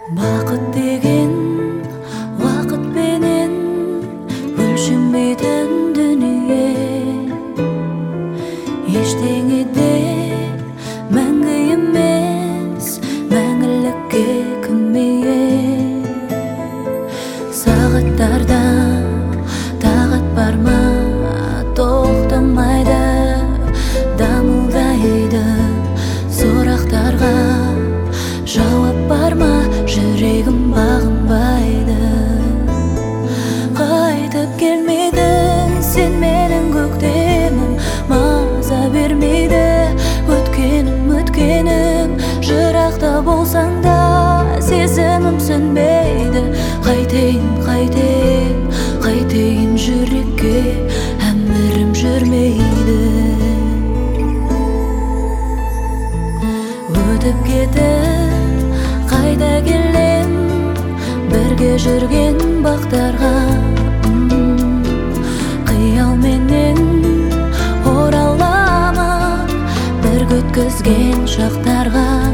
Бақыт деген уақытпенен өлшенбейтін дүние, ештеңе де мәңгі емес, мәңгілікке кіммейе. Сағаттарда тағат бар ма, тоқтамайды, дамылдайды. Сұрақтарға жауап бар ма, жүрегім бағынбайды. Қайтып келмедің сен менің көктемім, маза бермейді өткенім. Жырақта болсаң да сезімім сөнбейді. Қайтейін жүрекке әмірім жүрмейді. Өтіп кетіп қайда келем, бірге жүрген бақтарға, қиялменен ораламын бір күткізген шақтарға.